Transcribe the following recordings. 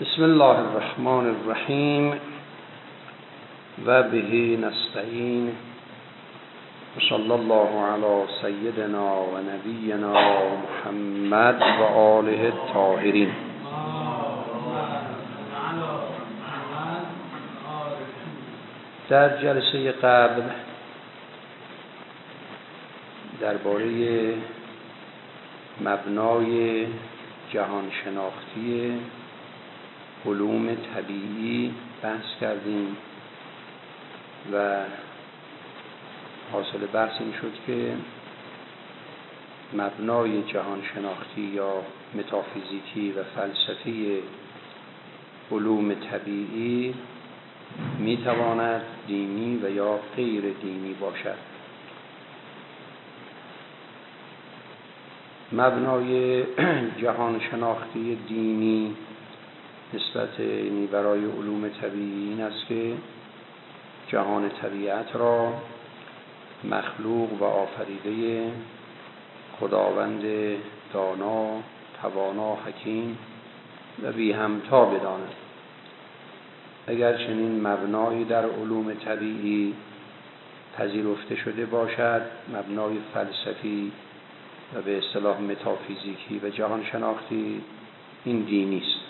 بسم الله الرحمن الرحیم و به نستعین و صلی الله علی سیدنا و نبینا محمد و آله الطاهرین. در جلسه قبل درباره مبنای جهان شناختی علوم طبیعی بحث کردیم و حاصل بحث این شد که مبنای جهان شناختی یا متافیزیکی و فلسفی علوم طبیعی میتواند دینی و یا غیر دینی باشد. مبنای جهان شناختی دینی نسبت برای علوم طبیعی این است که جهان طبیعت را مخلوق و آفریده خداوند دانا، توانا، حکیم و بی همتا بداند. اگر چنین مبنایی در علوم طبیعی پذیرفته شده باشد، مبنای فلسفی و به اصطلاح متافیزیکی و جهان شناختی، این دینی است.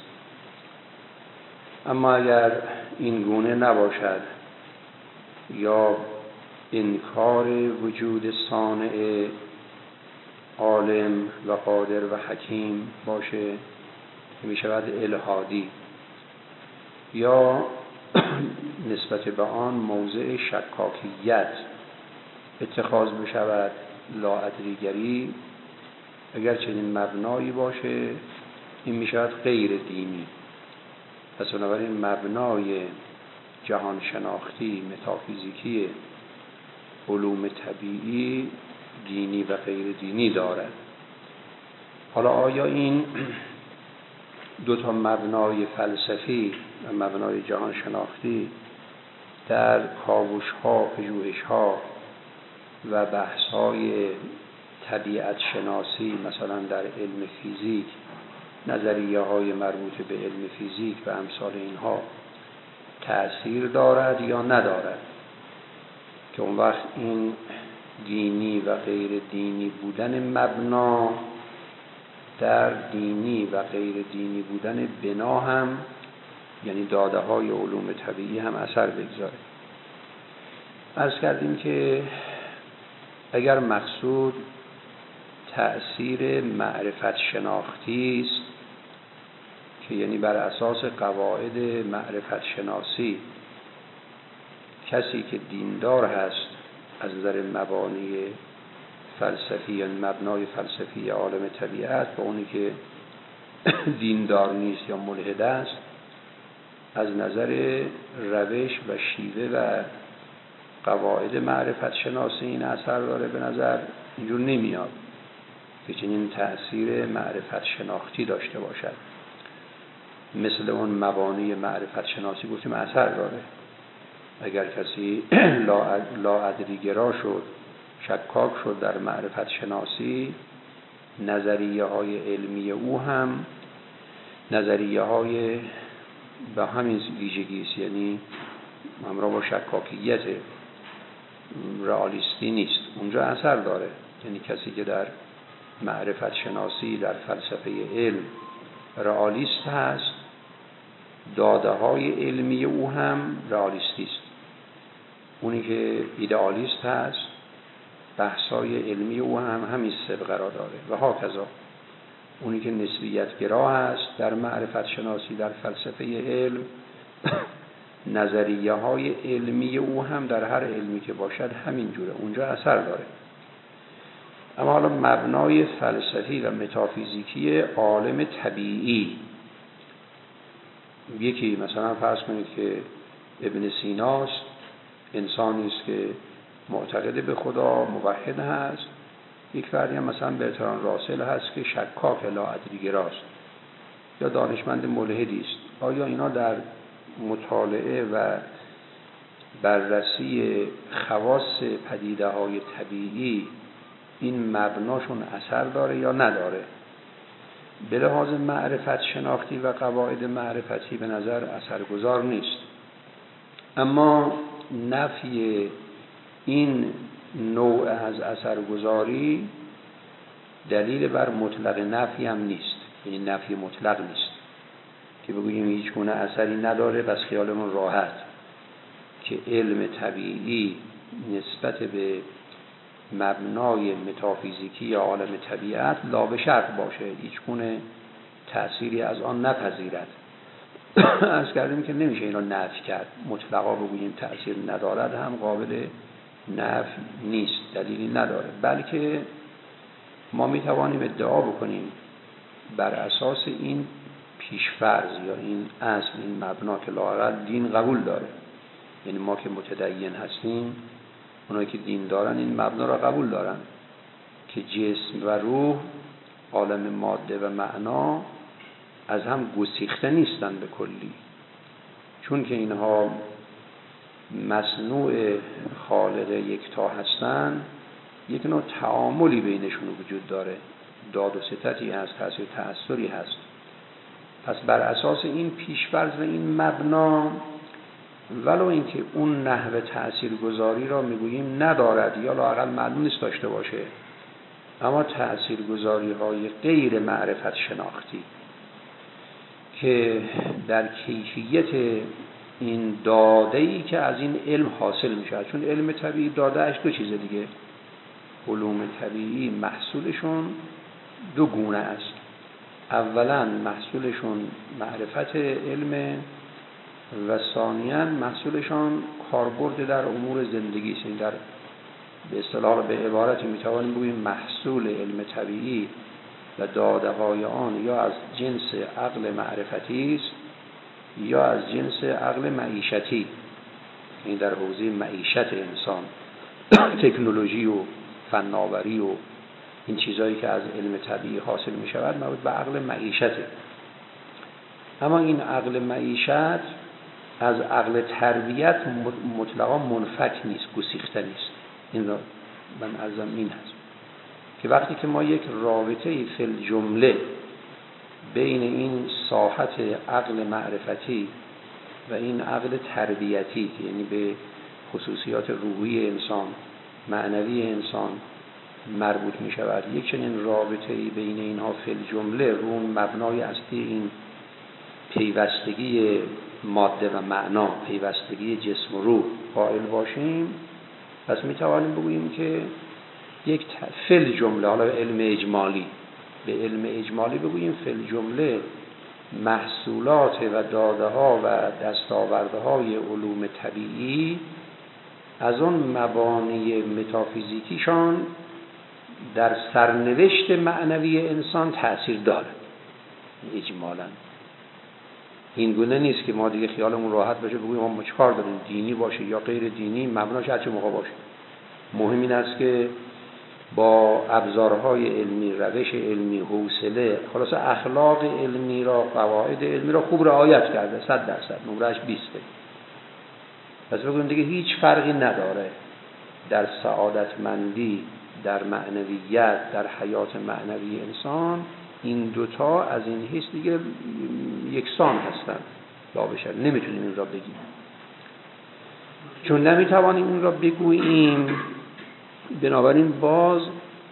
اما اگر این گونه نباشد یا انکار وجود صانع عالم و قادر و حکیم باشه که می شود الحادی، یا نسبت به آن موضع شکاکیت اتخاذ بشود، لاادریگری، اگر چنین مبنایی باشه این می شود غیر دینی. پس بنابراین مبنای جهان شناختی متافیزیکی علوم طبیعی دینی و غیر دینی دارد. حالا آیا این دو تا مبنای فلسفی و مبنای جهان شناختی در کاوش‌ها، پژوهش‌ها و بحث‌های طبیعت شناسی، مثلا در علم فیزیک، نظریه‌های مربوط به علم فیزیک و امثال اینها تأثیر دارد یا ندارد، که اون وقت این دینی و غیر دینی بودن مبنا در دینی و غیر دینی بودن بنا هم، یعنی داده های علوم طبیعی هم اثر بگذاره. عرض کردیم که اگر مقصود تأثیر معرفت شناختی است، که یعنی بر اساس قواعد معرفت شناسی کسی که دیندار هست از نظر مبانی فلسفی یا مبنای فلسفی عالم طبیعت با اونی که دیندار نیست یا ملحد است، از نظر روش و شیوه و قواعد معرفت شناسی این اثر داره، به نظر اینجور نمیاد که چنین تأثیر معرفت شناختی داشته باشد. مثل اون مبانی معرفت شناسی گفتیم اثر داره. اگر کسی لاادریگرا شد، شکاک شد در معرفت شناسی، نظریه های علمی او هم نظریه های به همین ویژگی است، یعنی همراه با شکاکیت، رئالیستی نیست، اونجا اثر داره. یعنی کسی که در معرفت شناسی، در فلسفه علم رئالیست هست، داده های علمی او هم رئالیستی است. اونی که ایدئالیست هست، بحث‌های علمی او هم همین سبق قرار داره و هاکذا. اونی که نسبیت گرا هست در معرفت شناسی، در فلسفه علم، نظریه های علمی او هم در هر علمی که باشد همین جوره، اونجا اثر داره. اما حالا مبنای فلسفی و متافیزیکی عالم طبیعی، یکی مثلا فرض کنید که ابن سیناست، انسانی است که معتقد به خدا، موحد هست. یک فردی هم مثلا برتراند راسل هست که شکاک، لاادریگراست، یا دانشمند ملحدی است. آیا اینا در مطالعه و بررسی خواص پدیده های طبیعی این مبناشون اثر داره یا نداره؟ به لحاظ معرفت شناختی و قواعد معرفتی به نظر اثرگذار نیست. اما نفی این نوع از اثرگذاری دلیل بر مطلق نفی هم نیست، یعنی نفی مطلق نیست که بگوییم هیچ گونه اثری نداره بس خیالمون راحت که علم طبیعی نسبت به مبنای متافیزیکی یا عالم طبیعت لا به شرط باشه، هیچ گونه تأثیری از آن نپذیرد. از کردیم که نمیشه اینا نفی کرد، مطلقا بگوییم تأثیر ندارد هم قابل نفی نیست، دلیلی نداره، بلکه ما میتوانیم ادعا بکنیم بر اساس این پیشفرض یا این اصل، این مبنا که لااقل دین قبول داره، یعنی ما که متدین هستیم، اونایی که دین دارن این مبنا را قبول دارن که جسم و روح، عالم ماده و معنا از هم گسیخته نیستن به کلی، چون که اینها مصنوع خالق یکتا هستن، یک نوع تعاملی بینشون وجود داره، داد و ستتی هست، تأثیر تأثری هست. پس بر اساس این پیش‌فرض و این مبنا، ولو اینکه اون نحو تأثیرگذاری را میگوییم ندارد یا لااقل معلوم نیست داشته باشه، اما تأثیرگذاری های غیر معرفت شناختی که در کیفیت این داده‌ای که از این علم حاصل میشه، چون علم طبیعی داده‌اش دو چیزه دیگه، علوم طبیعی محصولشون دو گونه است. اولا محصولشون معرفت علم و ثانیاً محصولشان کاربرد در امور زندگی است. در به اصطلاح به عبارتی میتوانیم بگوییم محصول علم طبیعی و داده‌های آن یا از جنس عقل معرفتی است یا از جنس عقل معیشتی، این در حوزه معیشت انسان، تکنولوژی و فناوری و این چیزایی که از علم طبیعی حاصل می شود مربوط به عقل معیشته. اما این عقل معیشت از عقل تربیت مطلقا منفک نیست، گسیخته نیست. این را من عرضم این هست که وقتی که ما یک رابطه فی الجمله بین این ساحت عقل معرفتی و این عقل تربیتی، یعنی به خصوصیات روحی انسان، معنوی انسان مربوط می شود، یک چنین رابطه‌ای بین اینها فی الجمله رو مبنای اصلی این پیوستگی ماده و معنا، پیوستگی جسم و روح قائل باشیم، پس می توانیم بگوییم که یک فی الجمله، حالا علم اجمالی، به علم اجمالی بگوییم فی الجمله محصولات و داده ها و دستاورده های علوم طبیعی از اون مبانی متافیزیکیشان در سرنوشت معنوی انسان تأثیر داره. اجمالاً این گونه نیست که ما دیگه خیالمون راحت باشه بگوییم ما چیکار داریم، دینی باشه یا غیر دینی، مبناش هر چه موقع باشه. مهم این است که با ابزارهای علمی، روش علمی، حوصله، خلاص اخلاق علمی را، قواعد علمی را خوب رعایت کرده، 100% نمره‌اش 20. پس بگوییم دیگه هیچ فرقی نداره در سعادتمندی، در معنویت، در حیات معنوی انسان، این دوتا از این حیث دیگه یکسان هستن. لا بشر نمیتونیم این را بگیم، چون نمیتوانیم این را بگوییم. بنابراین باز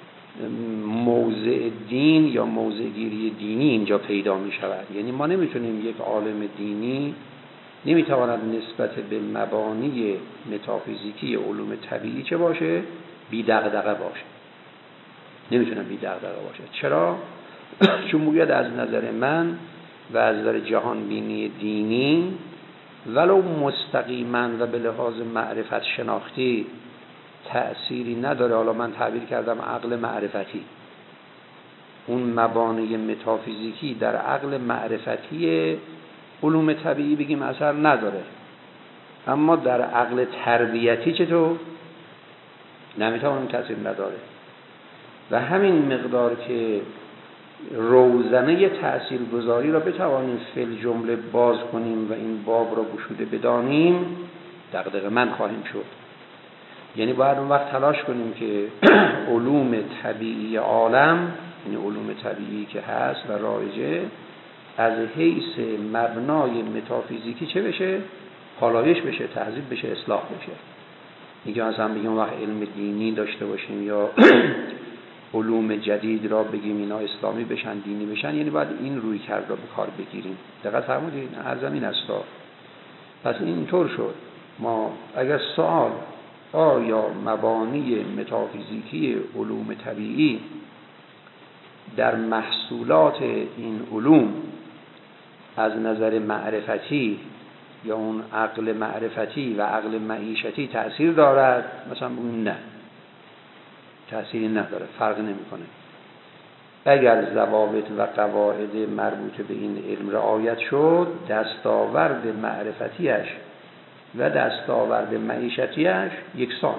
موضع دین یا موضع گیری دینی اینجا پیدا می شود. یعنی ما نمیتونیم، یک عالم دینی نمیتواند نسبت به مبانی متافیزیکی علوم طبیعی چه باشه؟ بی دغدغه باشه. نمیتونه بی دغدغه باشه. چرا؟ چون موجود از نظر من و از نظر جهان بینی دینی ولو مستقیما و به لحاظ معرفت شناختی تأثیری نداره. حالا من تعبیر کردم عقل معرفتی، اون مبانی متافیزیکی در عقل معرفتی علوم طبیعی بگیم اثر نداره، اما در عقل تربیتی چطور؟ نمیتونم تأثیر نداره. و همین مقدار که روزنه تأثیرگذاری را بتوانیم فی الجمله باز کنیم و این باب را گشوده بدانیم، دغدغه من خواهیم شد. یعنی باید اون وقت تلاش کنیم که علوم طبیعی عالم یعنی علوم طبیعی که هست و رایجه از حیث مبنای متافیزیکی چه بشه؟ پالایش بشه، تهذیب بشه، اصلاح بشه. میگه مثلا بگیم وقت علم دینی داشته باشیم یا علوم جدید را بگیم اینا اسلامی بشن، دینی بشن، یعنی باید این روی کرد را به کار بگیریم. دقت فرمودید؟ هر زمین است. پس اینطور شد. ما اگر سوال آیا مبانی متافیزیکی علوم طبیعی در محصولات این علوم از نظر معرفتی یا اون عقل معرفتی و عقل معیشتی تأثیر دارد؟ مثلا بگیم نه، تأثیری نداره، فرق نمیکنه. اگر ضوابط و قواعد مربوط به این علم رعایت شد، دستاورد معرفتیش و دستاورد معیشتیش یکسان.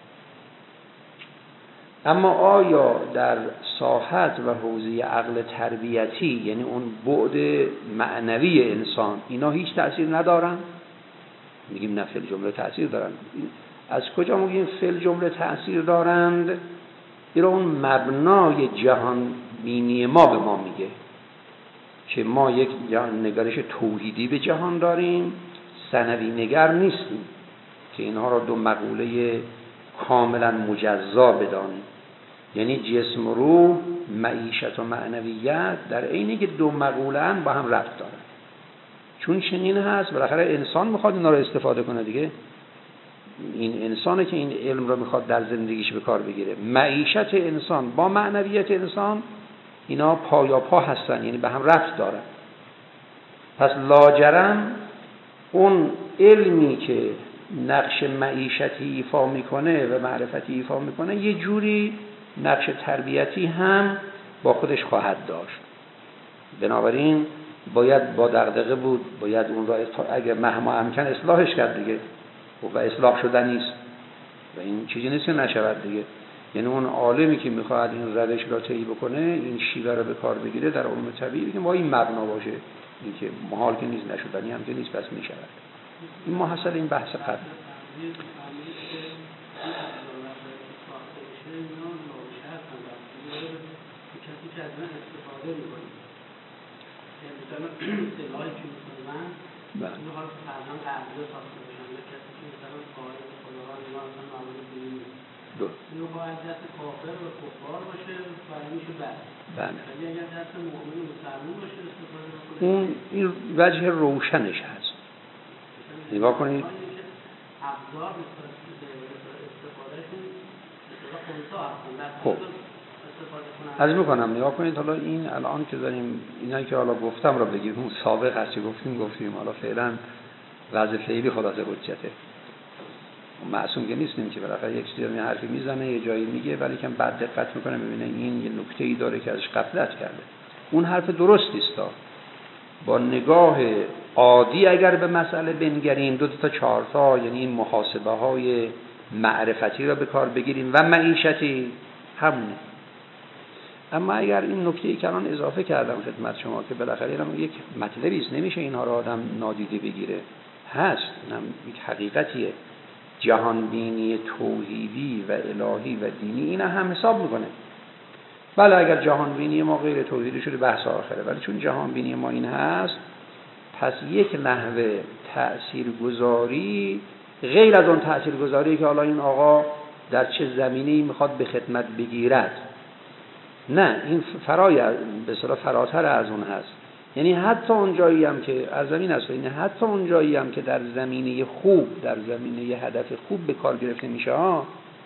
اما آیا در ساحت و حوزه عقل تربیتی، یعنی اون بعد معنوی انسان، اینا هیچ تأثیر ندارن؟ میگیم نه، فی الجمله تأثیر دارن. از کجا میگیم فی الجمله تأثیر دارند؟ این اون مبنای جهان بینی ما به ما میگه که ما یک جهان نگرش توحیدی به جهان داریم، ثنوی نگر نیستیم که اینها را دو مقوله کاملا مجزا بدانیم. یعنی جسم و روح، معیشت و معنویت در عینی که دو مقوله هم با هم ربط دارن. چون چنین هست، بالاخره انسان میخواد اینا رو استفاده کنه دیگه. این انسانه که این علم رو میخواد در زندگیش به کار بگیره. معیشت انسان با معنویت انسان اینا پایاپا هستن، یعنی به هم ربط دارن. پس لاجرم اون علمی که نقش معیشتی ایفا میکنه و معرفتی ایفا میکنه یه جوری نقش تربیتی هم با خودش خواهد داشت. بنابراین باید با دغدغه بود، باید اون را اگر مهما امکن اصلاحش کرد دیگه، و اصلاح شدن نیست و این چیزی نیست که نشود دیگه. یعنی اون عالمی که میخواد این روش را طی بکنه، این شیوه را به کار بگیره در علوم طبیعی، که با این مبنا باشه، این که محال که نیست، نشدنی هم که نیست، بس میشود. این محصل این بحث قبل. اینو باید دست کافر و کفار باشه برای میشه بله. ولی اگر دست مؤمن و مسلمان باشه استفاده بکنه، اون این وجه روشنش هست. نگاه کنید ابزار استفادهشون خونسا هستن. خب از میکنم نگاه کنید. حالا این الان که داریم اینا که حالا گفتم را بگیم، اون سابق هست که گفتیم حالا فعلا وضع فعلی خلاصه حجته. معصوم که نیستیم که بالاخره یک چیزی رو حرفی میزنه یه جایی میگه، ولی که بعد دقت میکنه میبینه این یه نکته‌ای داره که ازش غفلت کرده. اون حرف درستی است. با نگاه عادی اگر به مسئله بنگریم، 2 تا 4 تا، یعنی این محاسبه های معرفتی را به کار بگیریم و معیشتی همونه. اما اگر این نکته‌ای که الان اضافه کردم خدمت شما که بالاخره اینم یک مطلبی است، نمیشه اینها را آدم نادیده بگیره، هست، اینم یک حقیقتیه. جهان بینی توحیدی و الهی و دینی اینا هم حساب میکنه. بله اگر جهان بینی ما غیر توحیدی شده بحث آخره، ولی چون جهان بینی ما این هست، پس یک نحوه تأثیرگذاری غیر از اون تأثیرگذاری که حالا این آقا در چه زمینه‌ای میخواد به خدمت بگیرد، نه، این به اصطلاح فراتر از اون هست. یعنی حتی اون جایی هم که از زمین است، یعنی حتی اون جایی هم که در زمینه خوب، در زمینه هدف خوب به کار گرفته میشه ها،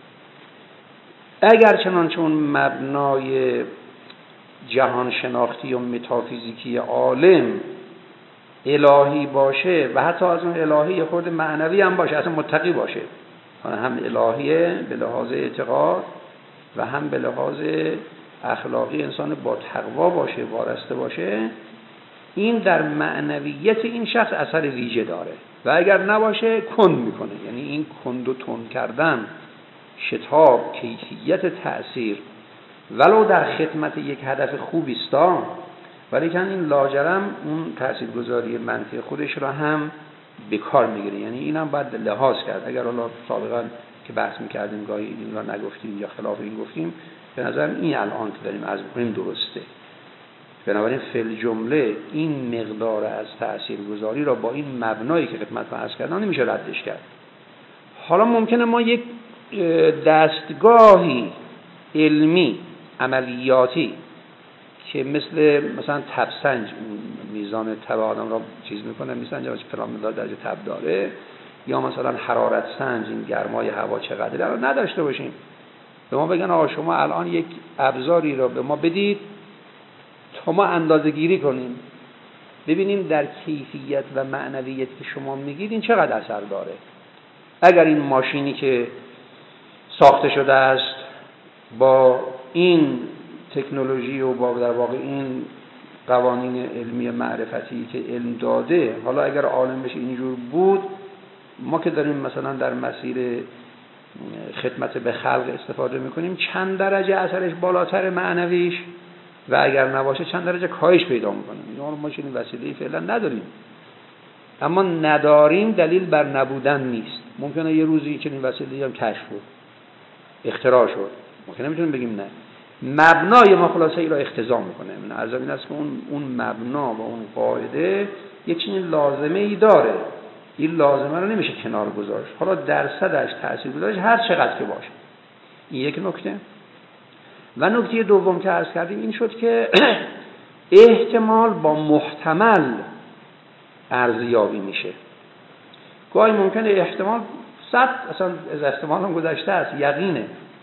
اگر چنانچه اون مبنای جهان شناختی و متافیزیکی عالم الهی باشه و حتی از اون الهی خود معنوی هم باشه، اصلا متقی باشه، هم الهیه به لحاظ اعتقاد و هم به لحاظ اخلاقی انسان با تقوا باشه، وارسته باشه، این در معنویت این شخص اثر ویژه داره. و اگر نباشه کند میکنه. یعنی این کند و تند کردن، شتاب، کیفیت تأثیر ولو در خدمت یک هدف خوبی است، ولی که این لاجرم اون تاثیرگذاری منفی خودش را هم به کار میگیره. یعنی اینم باید لحاظ کرد. اگر حالا سابقا که بحث میکردیم گاهی این را نگفتیم یا خلاف این گفتیم، به نظر این الان که داریم عرض می‌کنیم درسته. بنابراین فی جمله این مقدار از تاثیرگذاری را با این مبنایی که خدمتتون عرض کردم نمیشه ردش کرد. حالا ممکنه ما یک دستگاهی علمی عملیاتی که مثلا تبسنج میزان تب آدم را چیز میکنه، میسنجه فلان مقدار درجه تب داره، یا مثلا حرارت سنج این گرمای هوا چقدره رو نداشته باشیم. به ما بگن آقا شما الان یک ابزاری را به ما بدید تا ما اندازه گیری کنیم ببینیم در کیفیت و معنویت که شما میگید این چقدر اثر داره. اگر این ماشینی که ساخته شده است با این تکنولوژی و با در واقع این قوانین علمی معرفتی که علم داده، حالا اگر عالم بشه اینجور بود، ما که داریم مثلا در مسیر خدمت به خلق استفاده میکنیم چند درجه اثرش بالاتر معنویش و اگر نباشه چند درجه کاهش پیدا میکنیم. یعنی ما چنین وسیله‌ای فعلا نداریم، اما نداریم دلیل بر نبودن نیست. ممکنه یه روزی چنین وسیله‌ای هم کشف شد، اختراع شد، ممکنه نمیتونیم بگیم نه. مبنای ما خلاصه ای را اختزام میکنه. من عرض این است که اون مبنا و اون قاعده یک چنین لازمه ای داره. این لازمه رو نمیشه کنار گذاشت، حالا درصدش تاثیرگذاریش هر چقدر که باشه. این یک نکته. و نکته دوم که عرض کردیم این شد که احتمال با محتمل ارزیابی میشه. گاهی ممکنه احتمال 100 اصلا از احتمال هم گذشته است، یقینه،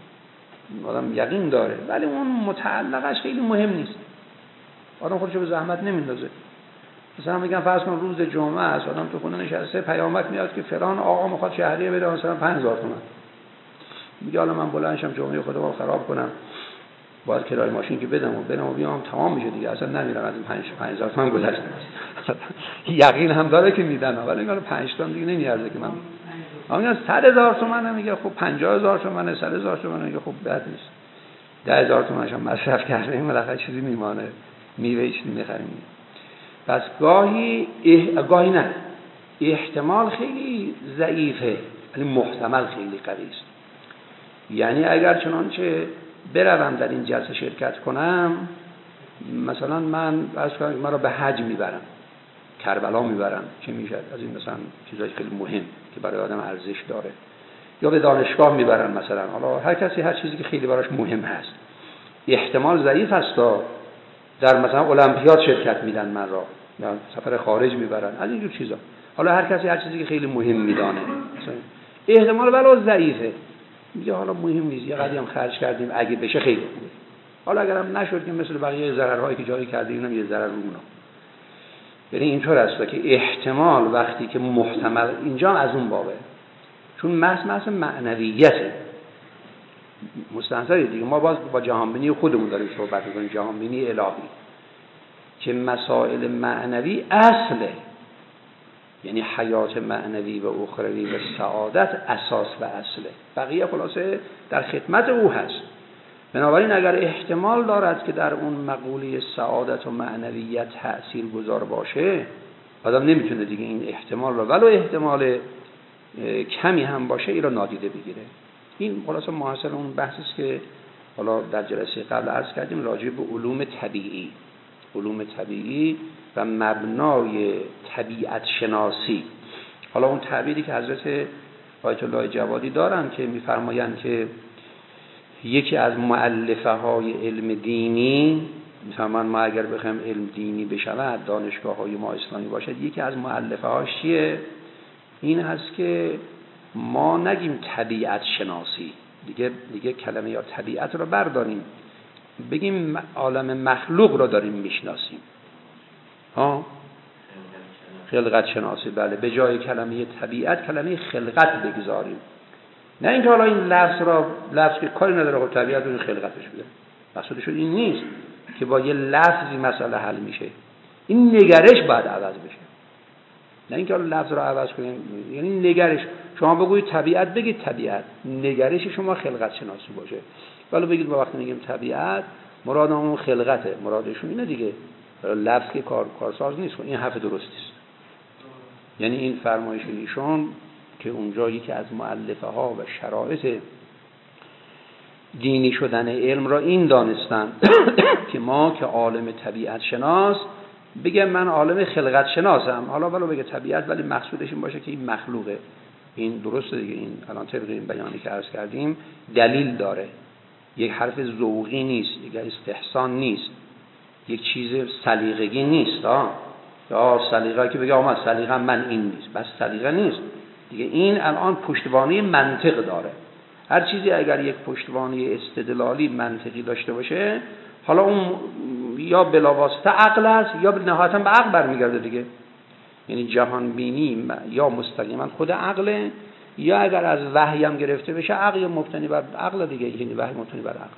آدم یقین داره، ولی اون متعلقش خیلی مهم نیست. آدم خودشو به زحمت نمیندازه. مثلا میگن فرض کن روز جمعه است، آدم تو خونه نشسته، پیامک میاد که فلان آقا میخواد شهریه بده مثلا 5000 تومان. میگه حالا من بلند شم جمعه خودمو خراب کنم، باید کرایه ماشین که بدم و بیام تمام میشه دیگه، اصلا نمیرم از این 5000 تومان گذشته. یقین هم داره که میدن، ولی میگه 5 تا دیگه نمیارزه که من میگم 100000 تومان، میگه خب 50000 تومان، 100000 تومان، میگه خب بد نیست. 10000 تومانش هم مصرف کرده این بالاخره چیزی میمانه، میوه چیزی میخریم. پس گاهی نه، احتمال خیلی ضعیفه ولی محتمل خیلی قوی است. یعنی اگر چنانچه بروم در این جلسه شرکت کنم، مثلا من را به حج میبرم، کربلا میبرم، چه میشه از این مثلا چیزای خیلی مهم که برای آدم ارزش داره، یا به دانشگاه میبرم مثلا، حالا هر کسی هر چیزی که خیلی براش مهم هست. احتمال ضعیف است در مثلا المپیاد شرکت میدن من را، یا سفر خارج میبرن، از اینجور چیزا. حالا هر کسی هر چیزی که خیلی مهم میدانه، احتمال ولو ضعیفه، میگه حالا مهم نیست، یه قدری هم خرج کردیم، اگه بشه خیلی خوبه. حالا اگرم نشد که مثل بقیه ضررهایی که جاری کردیم اینم یه ضرر اونها. یعنی اینطور است که احتمال وقتی که محتمل، اینجا از اون بابه، چون محض معنویته مستنصره دیگه. ما باز با جهانبینی خودمون داریم صحبت می‌کنیم، جهانبینی الهی، که مسائل معنوی اصله، یعنی حیات معنوی و اخروی و سعادت اساس و اصله، بقیه خلاصه در خدمت او هست. بنابراین اگر احتمال دارد که در اون مقوله سعادت و معنویت تأثیر گذار باشه، آدم نمیتونه دیگه این احتمال رو ولو احتمال کمی هم باشه این رو نادیده بگیره. این خلاصه محاصل اون بحثی است که حالا در جلسه قبل عرض کردیم راجع به علوم طبیعی و مبنای طبیعت شناسی. حالا اون تعبیری که حضرت آیت الله جوادی دارن که میفرمایند که یکی از مؤلفه های علم دینی، مثلا ما اگر بخوایم علم دینی بشود، دانشگاه های ما اسلامی باشد، یکی از مؤلفه هاش چیه؟ این هست که ما نگیم طبیعت شناسی، دیگه کلمه یا طبیعت رو برداریم، بگیم عالم مخلوق رو داریم میشناسیم. خلقت شناسی، بله، به جای کلمه طبیعت کلمه خلقت بگذاریم. نه اینکه حالا این لفظ که کاری نداره خب طبیعت رو خلقتش بده، مقصودش این نیست که با یه لفظی مسئله حل میشه. این نگرش باید عوض بشه، نه اینکه حالا لفظ رو عوض کنیم. یعنی نگرش، شما بگویید طبیعت، بگید طبیعت، نگرش شما خلقت شناسی باشه. ولی بگید ما وقتی میگیم طبیعت مرادمون خلقته، مرادشون اینه دیگه، لفظ که کارساز نیست. این حرف درستی است. یعنی این فرمایش ایشون که اونجا یکی از مؤلفه ها و شرایط دینی شدن علم را این دانستن که ما که عالم طبیعت شناس بگه من عالم خلقت شناسم، حالا ولو بگه طبیعت، ولی مقصودش این باشه که این مخلوقه. این درسته دیگه، این الان طبق این بیانی که عرض کردیم دلیل داره، یک حرف ذوقی نیست، یک استحسان نیست، یک چیز سلیقگی نیست. یا سلیقه که بگه آقا سلیقه من این نیست، بس سلیقه نیست دیگه. این الان پشتوانه منطق داره. هر چیزی اگر یک پشتوانه استدلالی منطقی داشته باشه، حالا اون یا بلاواسطه عقل است یا نهایتا به عقل برمیگرده دیگه. یعنی جهان بینی یا مستقیما خود عقله، یا اگر از وحی هم گرفته بشه عقل مبتنی بر عقل دیگه، یعنی وحی مبتنی بر عقل.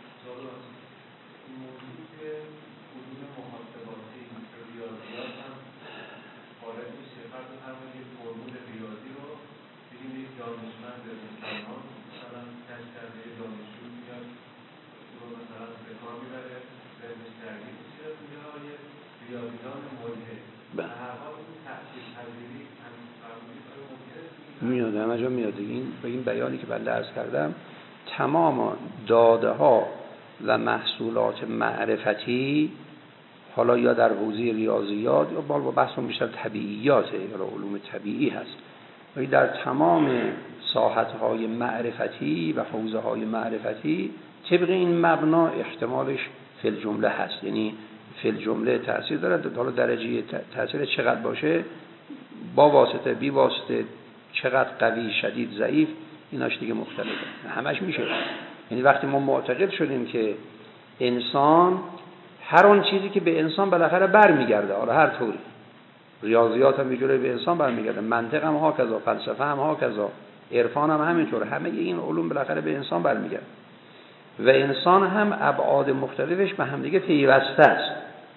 میاد همه جا میاد. این بیانی که بنده عرض کردم، تمام داده ها و محصولات معرفتی، حالا یا در حوزه ریاضیات یا با بحث بیشتر طبیعیاته یا علوم طبیعی هست، ولی در تمام ساحت های معرفتی و حوزه های معرفتی طبق این مبنا احتمالش فی الجمله هست. یعنی فی الجمله تأثیر داره. حالا درجه تأثیر چقدر باشه، با واسطه بی واسطه، چقدر قوی، شدید، ضعیف، ایناش دیگه مختلفه، همش میشه. یعنی وقتی ما معتقد شدیم که انسان، هر اون چیزی که به انسان بالاخره برمیگرده، حالا هر طوری، ریاضیات هم یه جوری به انسان برمیگرده، منطق هم هاکذا، فلسفه هم هاکذا، عرفان هم همینطور، همه این علوم بالاخره به انسان برمیگرده و انسان هم ابعاد مختلفش به همدیگه پیوسته است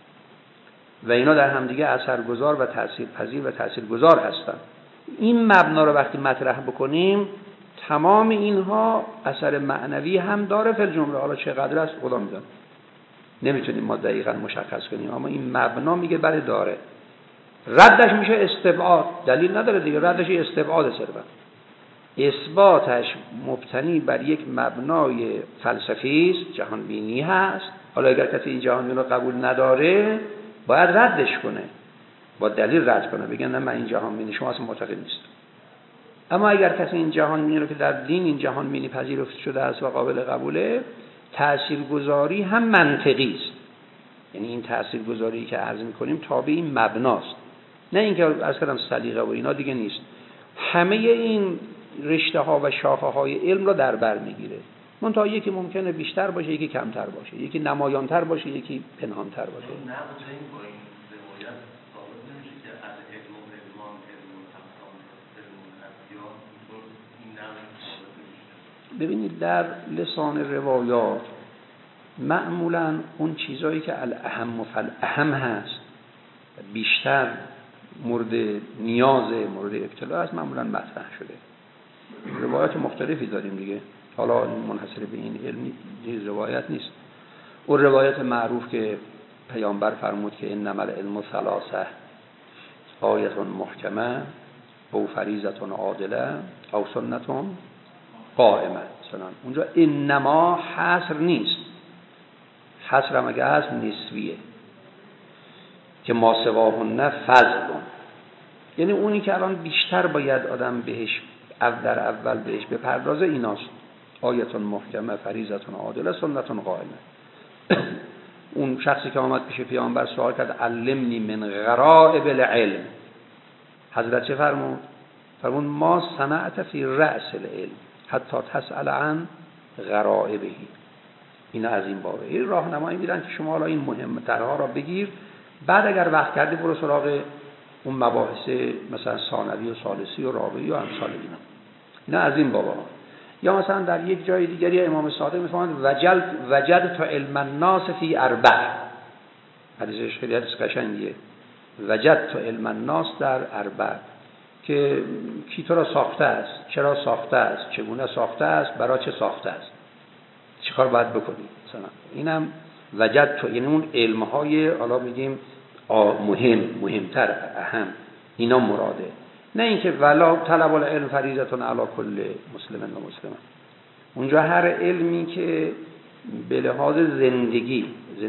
و اینا در همدیگه اثرگذار و تاثیرپذیر و تاثیرگذار هستند. این مبنا رو وقتی مطرح بکنیم، تمام اینها اثر معنوی هم داره فی الجمله. حالا چقدر است خدا میدونه، نمیتونیم ما دقیقاً مشخص کنیم، اما این مبنا میگه بله داره. ردش میشه استبعاد، دلیل نداره دیگه، ردش استبعاد صرفا. اثباتش مبتنی بر یک مبنای فلسفی است، جهان بینی هست. حالا اگر کسی این جهان بینی رو قبول نداره، باید ردش کنه، با دلیل رد کنه، بگن نه من این جهان بینی شما اصلا معتقد نیست. اما اگر کسی این جهان بینی رو که در دین این جهان بینی پذیرفته شده است و قابل قبوله، تاثیرگذاری هم منطقی است. یعنی این تاثیرگذاری که عرض می‌کنیم تابع این مبناست، نه اینکه از کلام سلیقه و اینا دیگه نیست. همه این رشته ها و شاخه های علم رو در بر میگیره. منتها یکی ممکنه بیشتر باشه، یکی کمتر باشه، یکی نمایانتر باشه، یکی پنهانتر باشه. ببینید در لسان روایات معمولاً اون چیزایی که الاهم و فالاهم هست، بیشتر مورد نیاز، مورد ابتلا هست، معمولاً مطرح شده. روایات مختلفی داریم دیگه، حالا منحصر به این علمی روایت نیست. اون روایت معروف که پیامبر فرمود که انما العلم ثلاثه، آیه محکمه او فریضه عادله او سنت قائمه. مثلا اونجا انما حصر نیست، حصر هم اگه هست نسبیه، که ما سواهن فضل، یعنی اونی که الان بیشتر باید آدم بهش در اول بهش بپردازه ایناست: آیه محکمه، فریضه عادله، سنت قائمه. اون شخصی که آمد پیش پیامبر سوال کرد علمنی من غرائب العلم، حضرت چه فرمود؟ فرمود ما صنعت فی رأس العلم حتی تسأل عن غرائبه. این از این بابه این راهنمایی میدن که شما حالا این مهم‌ترها را بگیر، بعد اگر وقت کردی برو سراغ اون مباحث مثلا ثانوی و ثالثی و رابعی و امثال اینا از این بابا. یا مثلا در یک جای دیگری امام صادق میفرماند وجدت علم الناس فی اربع، حدیثش خیلی حدیث قشنگیه، وجدت علم الناس در اربع، که کی تو را ساخته است، چرا ساخته است، چگونه ساخته است، برای چه ساخته است، چه کار باید بکنی. مثلا اینم وجدت، یعنی اون علم‌های حالا میگیم مهمتر، اهم، اینا مراده. نه اینکه ولا طلب العلم فریضه علی کل مسلم و مسلمه. اونجا هر علمی که به لحاظ زندگی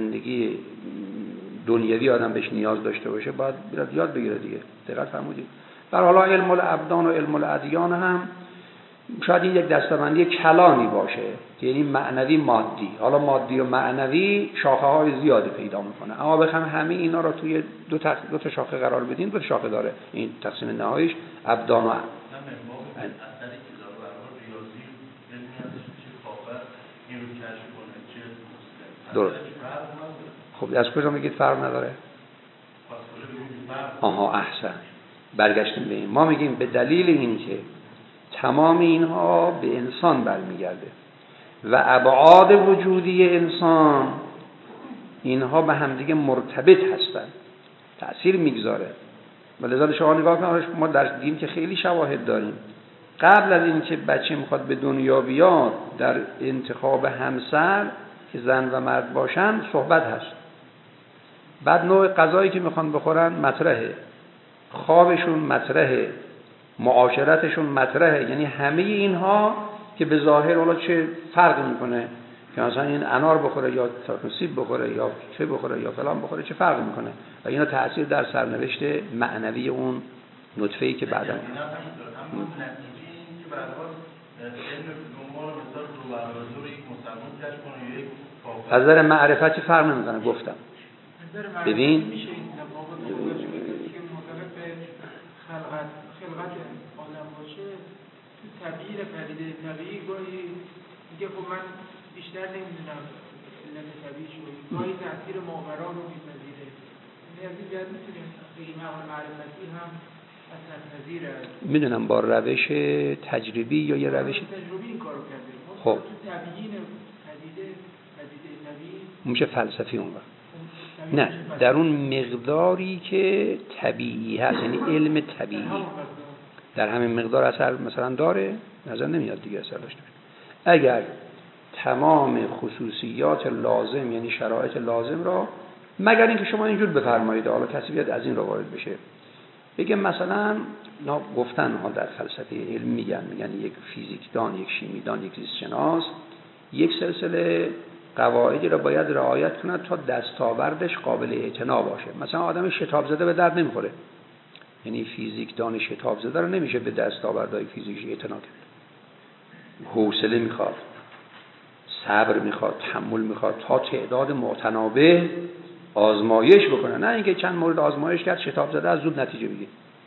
دنیوی آدم بهش نیاز داشته باشه باید یاد بگیره دیگه. دقت فرمودید؟ در حالا علم الابدان و علم الادیان هم شاید این یک دستبندی کلانی باشه، یعنی معنوی مادی. حالا مادی و معنوی شاخه های زیادی پیدا میکنه، اما بخوام همه اینا رو توی دو تا شاخه قرار بدین، دو تا شاخه داره این تقسیم نهاییش، ابدان و درست. خب از کجا میگید فرق نداره؟ آها احسن، برگشتیم به این. ما میگیم به دلیل این که تمام اینها به انسان برمیگرده و ابعاد وجودی انسان اینها به همدیگه مرتبط هستن، تأثیر میگذاره. ولذا شما نگاه کنید، ما در دین که خیلی شواهد داریم. قبل از این که بچه میخواد به دنیا بیاد، در انتخاب همسر که زن و مرد باشن صحبت هست. بعد نوع غذایی که میخوان بخورن مطرحه، خوابشون مطرحه، معاشرتشون مطرحه. یعنی همه اینها که به ظاهر حالا چه فرق میکنه که مثلا این انار بخوره یا سیب بخوره یا چه بخوره یا فلان بخوره، چه فرق میکنه؟ و اینا تأثیر در سرنوشت معنوی اون نطفه‌ای که بعداً از نظر معرفتی فرق نمیکنه. گفتم ببین خلقت آدم باشه تو تغییر پدیده طبیعی گاهی میگه خب من بیشتر نمیدونم علت طبیعی شد، گاهی تأثیر ماورا رو میپذیره. یعنی از این جهت میتونیم بگیم عقل معرفتی هم اصلا پذیره. میدونم با روش تجربی یا یه روش تجربی این کارو کرده. خب تو تبیین پدیده طبیعی میشه فلسفی اون وقت. نه، در اون مقداری که طبیعی هست، یعنی علم طبیعی در همین مقدار اثر مثلا داره، نظر نمیاد دیگه اثر داشته باشه. اگر تمام خصوصیات لازم، یعنی شرایط لازم را، مگر اینکه شما اینجور بفرمایید، حالا کسی بیاد از این را وارد بشه بگه مثلا گفتن ها در فلسفه علم میگن یک فیزیکدان، یک شیمیدان، یک زیستشناس یک سلسله قواعدی را باید رعایت کند تا دستاوردش قابل اعتنا باشه. مثلا آدم شتاب زده به درد نمیخوره، یعنی فیزیکدان شتاب زده رو نمیشه به دستاوردهای فیزیکی اعتنا کرد. حوصله میخواد، صبر میخواد، تحمل میخواد، تا تعداد متنابه آزمایش بکنه، نه اینکه چند مورد آزمایش کرد شتاب زده از زود نتیجه بگیر.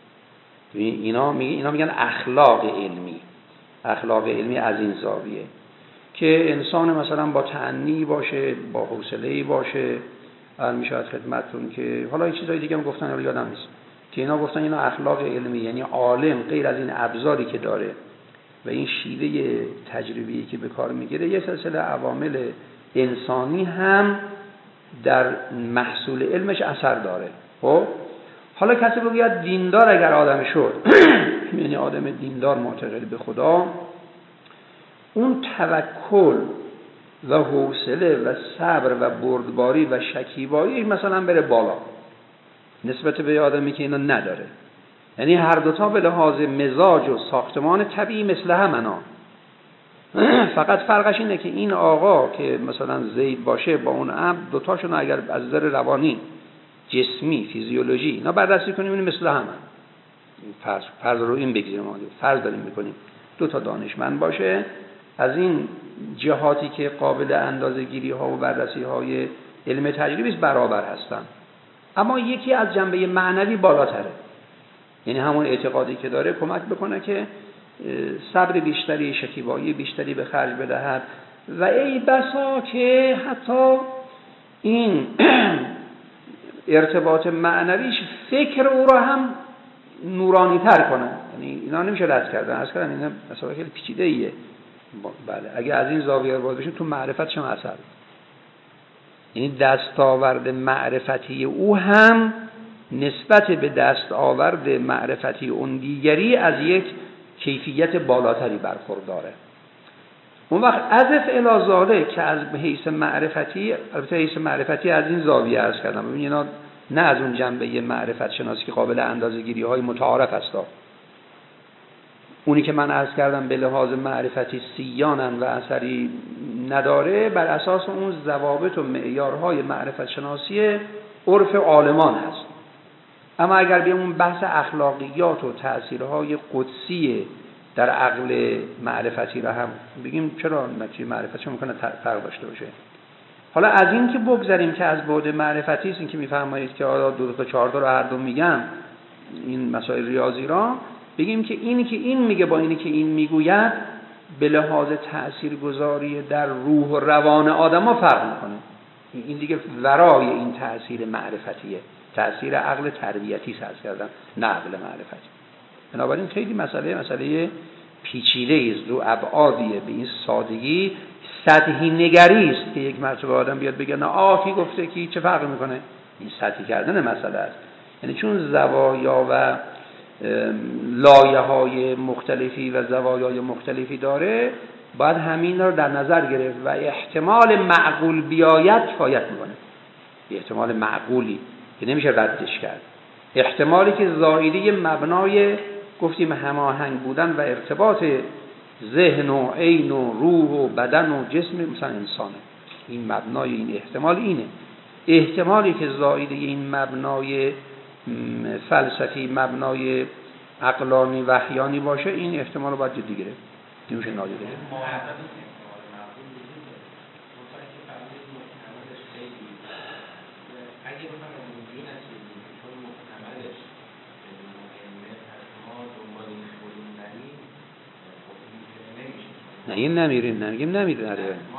اینا میگن اخلاق علمی. اخلاق علمی از این زاویه که انسان مثلا با تأنی باشه، با حوصله‌ای باشه. میشه خدمتتون که حالا این چیزای دیگه هم گفتن ولی یادم نیست که اینا گفتن اینا اخلاق علمی، یعنی عالم غیر از این ابزاری که داره و این شیوه تجربی که به کار میگیره، یه سلسله عوامل انسانی هم در محصول علمش اثر داره. خب حالا کسی بگوید دیندار اگر آدم شد یعنی آدم دیندار معتقد به خدا، اون توکل و حوصله و صبر و بردباری و شکیبایی مثلا بره بالا نسبت به آدمی که اینا نداره. یعنی هر دوتا به لحاظ مزاج و ساختمان طبیعی مثل همنا، فقط فرقش اینه که این آقا که مثلا زید باشه با اون عبد، دوتاشون اگر از نظر روانی، جسمی، فیزیولوژی اینا بررسی کنیم این مثل همن. فرض رو این بگذاریم، فرض داریم میکنیم دو تا دانشمند باشه، از این جهاتی که قابل اندازه‌گیری ها و بررسی های علم تجربی است برابر هستن، اما یکی از جنبه معنوی بالاتره. یعنی همون اعتقادی که داره کمک بکنه که صبر بیشتری، شکیبایی بیشتری به خرج بدهد و ای بسا که حتی این ارتباط معنویش فکر او را هم نورانی تر کنه. یعنی اینا نمیشه رد کردن، از کردن اینا مسئله خیلی پیچیده ایه. بله اگه از این زاویه وارد بشیم تو معرفت شما اثر، یعنی دستاورد معرفتی او هم نسبت به دستاورد معرفتی اون دیگری از یک کیفیت بالاتری برخورداره. اون وقت عزف الازاله که از حیث معرفتی، البته حیث معرفتی از این زاویه عرض کردم، ببین اینا نه از اون جنبه معرفت شناسی که قابل اندازه‌گیری های متعارف هستا. اونی که من عرض کردم به لحاظ معرفتی سیانن و اثری نداره، بر اساس اون ضوابط و معیارهای معرفت شناسی عرف عالمان هست. اما اگر بیام اون بحث اخلاقیات و تأثیرهای قدسی در عقل معرفتی را هم بگیم، چرا نتیجه معرفتی میکنه فرق داشته باشه؟ حالا از این که بگذاریم که از بعد معرفتی است، این که میفرمایید که 2 تا 4 تا رو هر دو میگن این مسائل ریاضی را، بگیم که اینی که این میگه با اینی که این میگوید به لحاظ تأثیرگذاری در روح و روان آدم‌ها فرق میکنه. این دیگه ورای این تأثیر معرفتیه، تأثیر عقل تربیتی سرز کردن، نه عقل معرفتی. بنابراین خیلی مسئله پیچیده است، رو ابعادیه، به این سادگی سطحی نگری است که یک مرتبه آدم بیاد بگه نه کی گفته کی، چه فرق میکنه. این سطحی کردن مسئله است. یعنی چون زوایا و لایه‌های مختلفی و زوایای مختلفی داره، باید همین رو در نظر گرفت و احتمال معقول بیاید کفایت میکنه. احتمال معقولی که نمیشه ردش کرد، احتمالی که زائده مبنای گفتیم هماهنگ بودن و ارتباط ذهن و عین و روح و بدن و جسم مثلا انسانه. این مبنای این احتمال اینه. احتمالی که زائده این مبنای فلسفی، مبنای عقلانی وحیانی باشه، این احتمال رو باید جدی گرفت، نمیشه نادیده گرفت. نه این نمیرین، نمیگیم نمیره.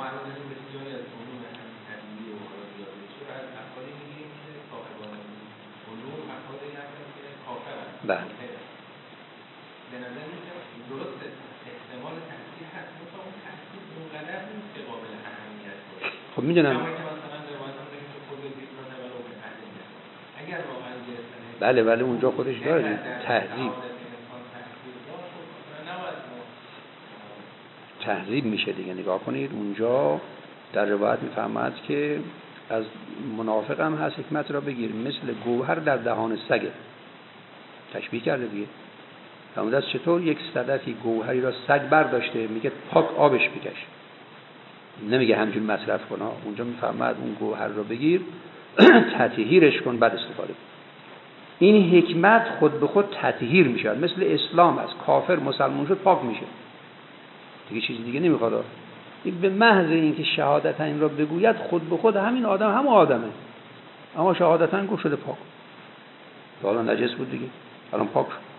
بله. به نظر میاد درست احتمال تحصیل هست، مثلا اون تحصیل اونقدر نیست که قابل اهمیت باشه. خب میدونم. مثلا روایت هم که خود دیپلم ولو به تحصیل اگر واقعا گرفتن بله بله اونجا خودش داره تهذیب میشه دیگه. نگاه کنید اونجا در روایت میفهمد که از منافق هم هست حکمت را بگیر، مثل گوهر در دهان سگه. تشبیه کرده دیگه. همون دست چطور یک صدفی گوهری را سگ برداشته، میگه پاک آبش بکش، نمیگه همجور مصرف کن. اونجا میفهمد اون گوهر را بگیر تطهیرش کن بعد استفاده کن. این حکمت خود به خود تطهیر میشه، مثل اسلام است. کافر مسلمان شد پاک میشه دیگه، چیز دیگه نمیخواد. این به محض اینکه شهادتین را بگوید خود به خود همین آدم هم آدمه، اما شهادتین گفت شده پاک. حالا نجس بود دیگه، الان پاک شد.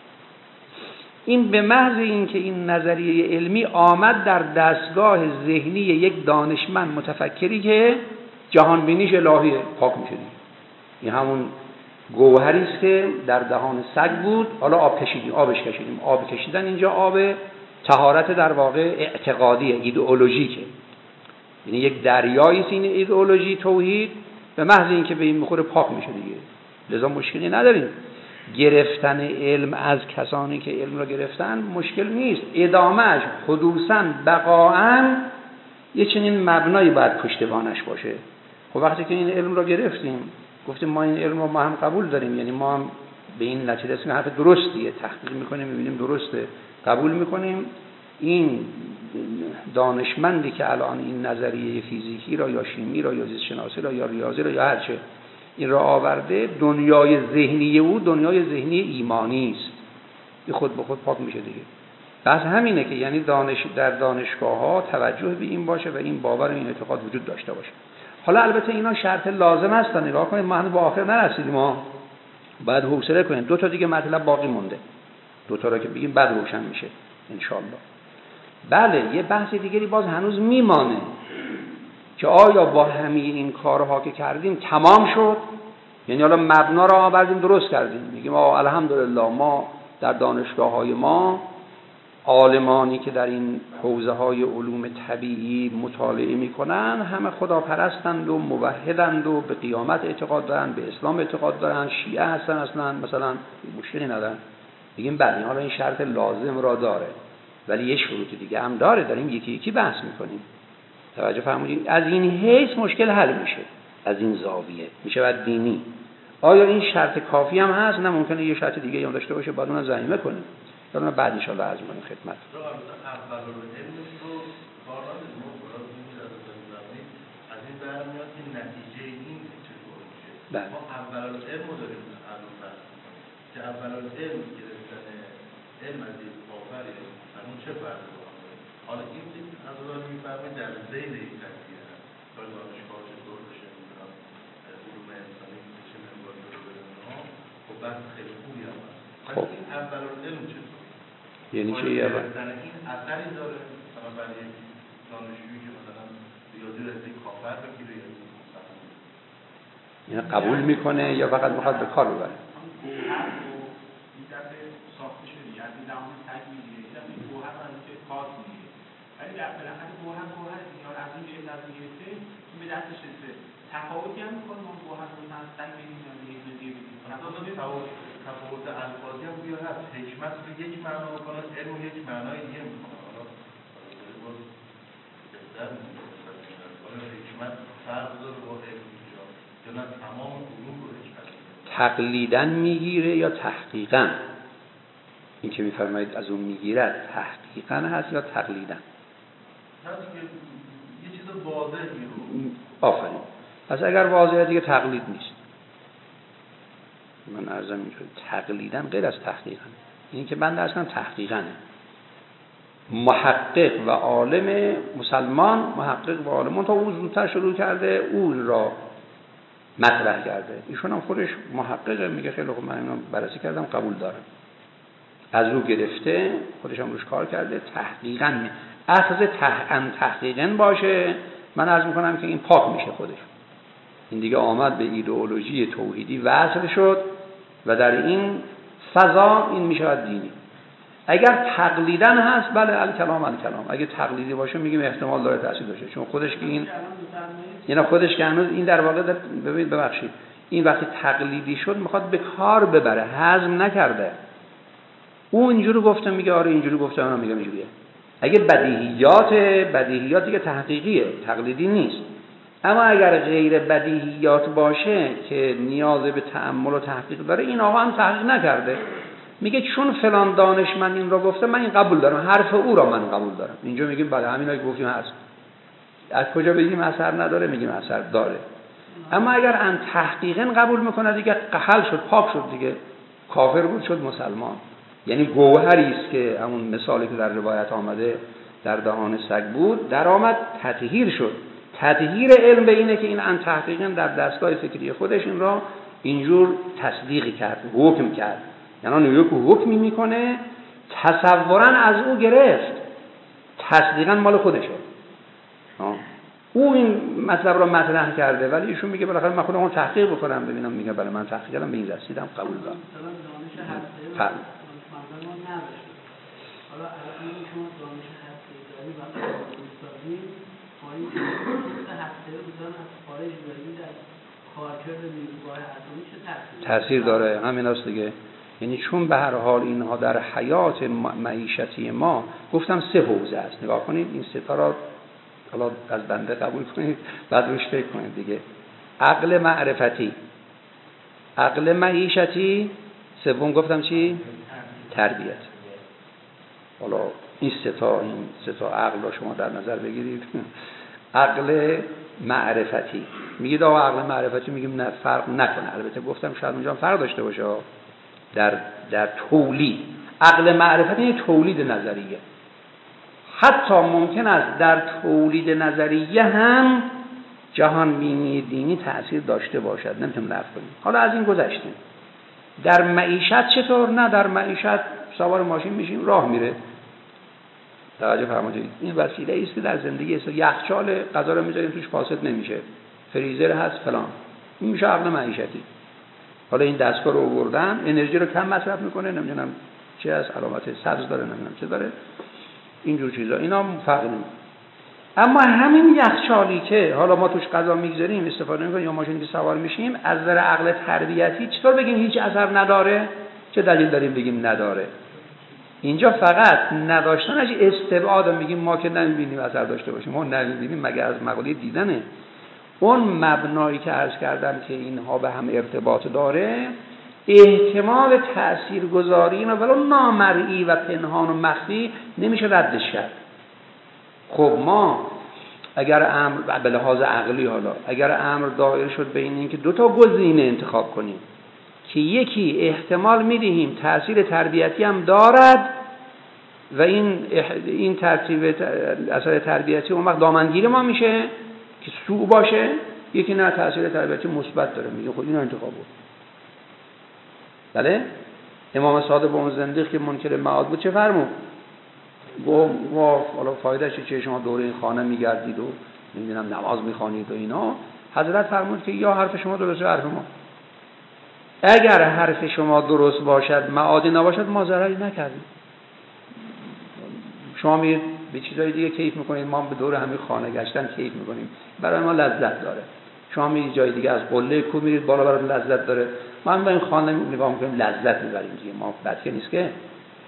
این به محض اینکه این نظریه علمی آمد در دستگاه ذهنی یک دانشمند متفکری که جهان بینیش الهیه، پاک میشه دیگه. این همون گوهری است که در دهان سگ بود، حالا آب کشیدیم، آبش کشیدیم. آب کشیدن اینجا آب طهارت در واقع اعتقادیه، ایدئولوژیکه. یعنی یک دریایی است این ایدئولوژی توحید، به محض اینکه به این میخوره پاک میشه دیگه. لذا مشکلی نداریم. گرفتن علم از کسانی که علم را گرفتن مشکل نیست، ادامهش حدوثاً بقاعاً یه چنین مبنایی باید پشتوانش باشه. خب وقتی که این علم را گرفتیم، گفتیم ما این علم را ما هم قبول داریم، یعنی ما هم به این نتیجه رسیدیم حرف درستیه، تحقیق میکنیم میبینیم درسته، قبول میکنیم. این دانشمندی که الان این نظریه فیزیکی را یا شیمی را یا زیست شناسی را یا ریاضی را یا هرچه این را آورده، دنیای ذهنی او دنیای ذهنی ایمانی است. این خود به خود پاک میشه دیگه. بس همینه که یعنی در دانشگاه ها توجه به این باشه و این باور و این اعتقاد وجود داشته باشه. حالا البته اینا شرط لازم است. نگاه کنید ما هنوز به آخر نرسیدیم، ما باید حوصله کنیم. 2 تا دیگه مطلب باقی مونده، 2 تا را که بگیم بعد روشن میشه ان شاء الله. بله یه بحث دیگری باز هنوز میمانه که آیا با همه این کارها که کردیم تمام شد؟ یعنی حالا مبنا را آوردیم درست کردیم، میگیم الحمدلله ما در دانشگاه‌های ما عالمانی که در این حوزه‌های علوم طبیعی مطالعه میکنن همه خداپرستند و موحدند و به قیامت اعتقاد دارن، به اسلام اعتقاد دارن، شیعه هستن اصلا مثلا مشکلی ندارن. بگیم بله حالا این شرط لازم را داره، ولی یه شروط دیگه هم داره، داریم یکی یکی بحث میکنیم. توجه فرمودید؟ از این حیث مشکل حل میشه، از این زاویه میشه بعد دینی. آیا این شرط کافی هم هست؟ نه ممکنه یه شرط دیگه هم داشته باشه بعد اونم ضمیمه کنه. حالا بعد ان شاء الله عرض می‌کنم خدمت. اول علمش رو کار نداریم از این برمیاد که نتیجه این چطور میشه. ما اول علم رو داریم الان که اول علم گرفتن علم از این کافره همون چه فرقی با هم داره. حالا این از اون میفهمه در ذیل این قضیه هست تا دانشگاه چطور بشه میدونم علوم انسانی چه منباری رو بدونم خب بحث خیلی خوبی هم هست. خب این اول علم چطور؟ یعنی چه یه اول؟ این اثری داره مثلا برای دانشجویی که مثلا ریاضی رسته کافر بگیره یا یعنی قبول میکنه یا فقط میخواد به کار ببره؟ این دفعه ساخته شده از این زمان تک میگیره این دفعه گوهر از که کارت میگیره ولی بالاخره گوهر یا از اون علم از اون گرفته این به دستش رسه تفاوتی هم میکنه ما گوهر رو از تک بگیریم یا یک دیگه بگیریم تفاوت الفاظی هم بیا هست حکمت رو یک معنا بکنه علم رو یک معنای دیگه میکنه حالا بهتر حکمت فرق داره با علم اینجا یا نه تمام علوم رو حکمت تقلیداً میگیره یا تحقیقاً؟ این که میفرمایید از اون میگیرد تحقیقاً هست یا تقلیداً؟ هست که یه چیز واضحی رو آفرین. پس اگر واضحه دیگه تقلید نیست. من عرضم اینجوری تقلیداً غیر از تحقیقاً. این که من درستم تحقیقاً محقق و عالم مسلمان محقق و عالم تا او زودتر شروع کرده اون را مطرح کرده. ایشون هم خودش محققه میگه خیلی خوب من اینو بررسی کردم قبول دارم. از رو گرفته خودش هم روش کار کرده تحقیقاً اخذ تحقیقاً باشه. من عرض میکنم که این پاک میشه خودش. این دیگه آمد به ایدئولوژی توحیدی وصل شد و در این فضا این میشه دینی. اگر تقلیداً هست بله الکلام. اگه تقلیدی باشه میگیم احتمال داره تاثیر داشته چون خودش که این یعنی خودش که هنوز این در واقع ببینید ببخشید این وقتی تقلیدی شد میخواد به کار ببره هضم نکرده. او اینجوری گفته میگه آره اینجوری گفته اونم میگه اینجوریه. اگه بدیهیات دیگه تحقیقیه تقلیدی نیست. اما اگر غیر بدیهیات باشه که نیاز به تأمل و تحقیق داره این آقا هم تحقیق نکرده میگه چون فلان دانشمند این را گفته من این قبول دارم حرف او را من قبول دارم. اینجا میگیم بله همینا که گفتیم هست. از کجا بگیم اثر نداره میگیم اثر داره. اما اگر ان تحقیقاً قبول میکنه دیگه قحل شد پاک شد دیگه کافر بود شد مسلمان. یعنی گوهری است که همون مثالی که در روایت آمده در دهان سگ بود در آمد تطهیر شد. تطهیر علم به اینه که این ان تحقیقاً در دستگاه فکری خودش این را اینجور تصدیق کرد حکم کرد. یعنی یک حکمی میکنه تصوراً از او گرفت تصدیقاً مال خودشه. او این مطلب را مطرح کرده ولی ایشون میگه بالاخره من خودم تحقیق بکنم ببینم میگه بله من تحقیق کردم به این رسیدم قبول دارم. حالا الان شما دانش هسته داری و استادی پایین که هسته رو بزن از خارج دارید در کارکرد نیروگاه اتمی چه تاثیر داره همین است دیگه. یعنی چون به هر حال اینها در حیات معیشتی ما گفتم 3 حوزه است. نگاه کنید این 3 تا را حالا از بنده قبول کنید بعد روش فکر کنید دیگه. عقل معرفتی، عقل معیشتی، سوم گفتم چی؟ تربیت. حالا این 3 تا عقل را شما در نظر بگیرید. عقل معرفتی میگید آقا عقل معرفتی میگیم نه فرق نکنه. البته گفتم شاید اونجا فرق داشته باشه در تولید. عقل معرفتی یعنی تولید نظریه. حتی ممکن است در تولید نظریه هم جهان بینی دینی تأثیر داشته باشد. نمیتونیم نفی کنیم. حالا از این گذشتیم. در معیشت چطور؟ نه در معیشت سوار ماشین میشیم راه میره. توجه فرمایید این وسیله است که در زندگی است. یخچال غذا رو میذاریم توش فاسد نمیشه. فریزر هست فلان. این میشه عقل معیشتی. حالا این دستگاه رو آوردن انرژی رو کم مصرف میکنه نمیدونم چه از علامت سبز داره نمیدونم چه داره اینجور چیزا اینا فرق نمیکنه. اما همین یخچالی که حالا ما توش غذا میگذاریم استفاده میکنیم یا ماشینی که سوار میشیم از نظر عقل تربیتی چطور بگیم هیچ اثر نداره؟ چه دلیل داریم بگیم نداره؟ اینجا فقط نداشتنش استبعاد میگیم ما که نمیبینیم اثر داشته باشیم. ما نمیبینیم مگر از مقوله دیدنه. اون مبنایی که عرض کردم که اینها به هم ارتباط داره احتمال تاثیرگذاری اینا ولو نامرئی و پنهان و مخفی نمیشه ردش کرد. خب ما اگر امر به لحاظ عقلی، حالا اگر امر دایر شد بین این که دو تا گزینه انتخاب کنیم که یکی احتمال میدهیم تأثیر تربیتی هم دارد و این ترتیب اثر تربیتی اون وقت دامنگیر ما میشه که سوء باشه، یکی نه تأثیر تربیتی مثبت داره، میگه خب اینو انتخاب بود. بله امام صادق با اون زندیق که منکر معاد بود چه فرمود؟ گفت حالا فایدهش چیه شما دوره این خانه میگردید و نمیدونم نماز میخوانید و اینا. حضرت فرمود که یا حرف شما درسته حرف ما، اگر حرف شما درست باشد معادی نباشد ما ضرری نکردیم. شما میرید به چیزای دیگه کیف میکنید، ما به دور همین خانه گشتن کیف میکنیم، برای ما لذت داره. شما میرید جای دیگه از قله کو میرید بالا، برای لذت داره. ما هم به این خانه نگاه میکنیم لذت میبریم دیگه. ما بد که نیست که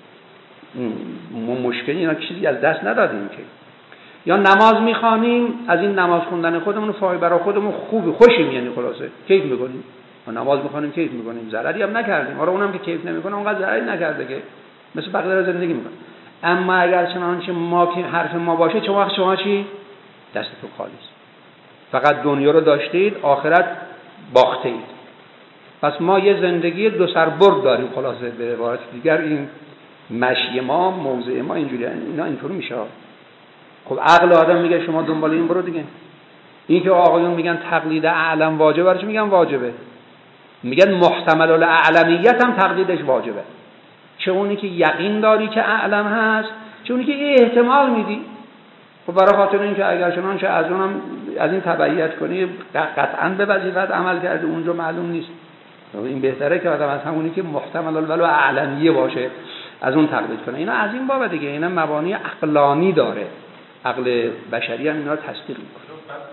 ما مشکلی اینا چیزی از دست ندادیم که. یا نماز میخوانیم، از این نماز خوندن خودمون فایده برای خودمون خوبه، خوشیم، یعنی خلاصه کیف میکنیم. ما نماز میخوانیم کیف میکنیم، ضرری هم نکردیم. آره اونم که کیف نمیکنه اونقدر ضرری نکرده که مثل بقیه زندگی میکنه. اما اگر چنانچه ما که حرف ما باشه چه وقت شما چی؟ دستتون خالی است. فقط دنیا رو داشتید، آخرت باخته اید. پس ما یه زندگی دو سربرد داریم. خلاصه به عبارت دیگر این مشی ما، موضع ما اینجوری، اینا اینطور میشه. خب عقل آدم میگه شما دنبال این برو دیگه. این که آقایون میگن تقلید اعلم واجبه، برای چی میگن واجبه؟ میگن محتمل الاعلمیت هم تقلیدش واجبه. چه اونی که یقین داری که اعلم هست، چه اونی که احتمال میدی. خب برای خاطر این که اگر چنانچه از اونم از این تبعیت کنی قطعاً به وظیفت عمل کرده، اونجا معلوم نیست. این بهتره که آدم از همونی که محتمل ولو اعلمیه باشه از اون تقلید کنه. اینا از این بابه دیگه، اینا مبانی عقلانی داره. عقل بشری هم اینا رو تصدیق میکنه.